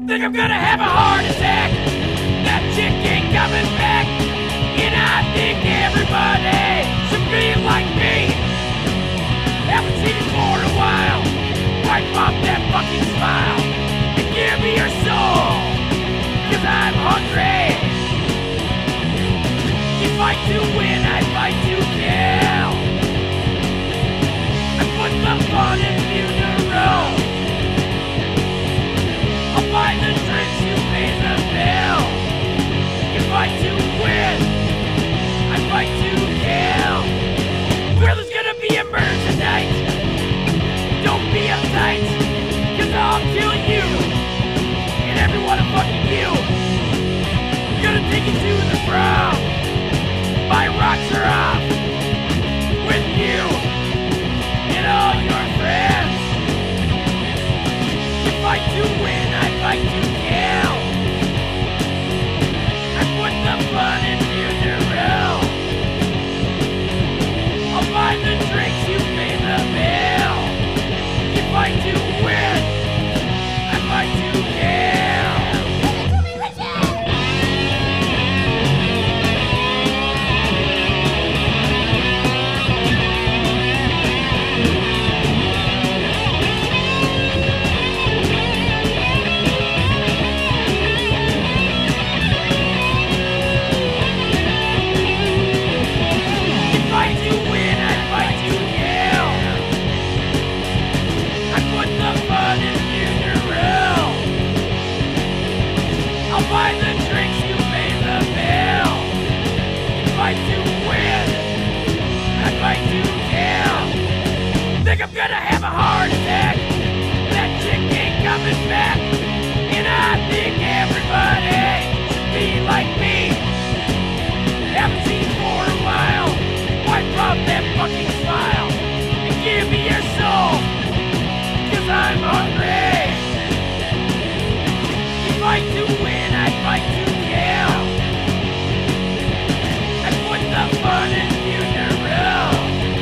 Think I'm gonna have a heart attack. That chick ain't coming back. And I think everybody should be like me. Haven't seen you for a while. Wipe off that fucking smile and give me your soul, 'cause I'm hungry. You fight to win, I fight to kill. I put the fun in funeral. I'll buy the drinks, you pay the bill. You fight to win, I fight to kill. Well, there's gonna be a murder tonight. Don't be uptight, 'cause I'll kill you and every one of fucking you. Gonna take you to the prom. My rocks are off with you and all your friends. You fight to win, I fight to kill. I put the fun in funeral. I'll buy the drinks, you pay the bill. You fight to win, I fight to kill. You fight to win, I fight to kill. I put the fun in funeral. I'll buy the drinks, you pay the bill. You fight to win, I fight to kill. Think I'm gonna have a heart attack. That chick ain't coming back. And I think everybody should be like me. Haven't seen you for a while. Wipe off that fucking smile and give me your soul, 'cause I'm hungry. You fight to win, I fight to kill. I put the fun in funeral.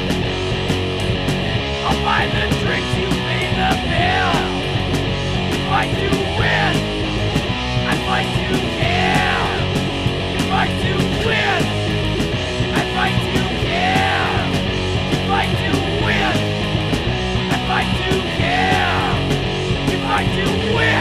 I'll buy the drinks, you pay the bill. You fight to win, I fight to kill. You fight to win, I fight to kill. You fight to win, I fight to kill. You fight to win.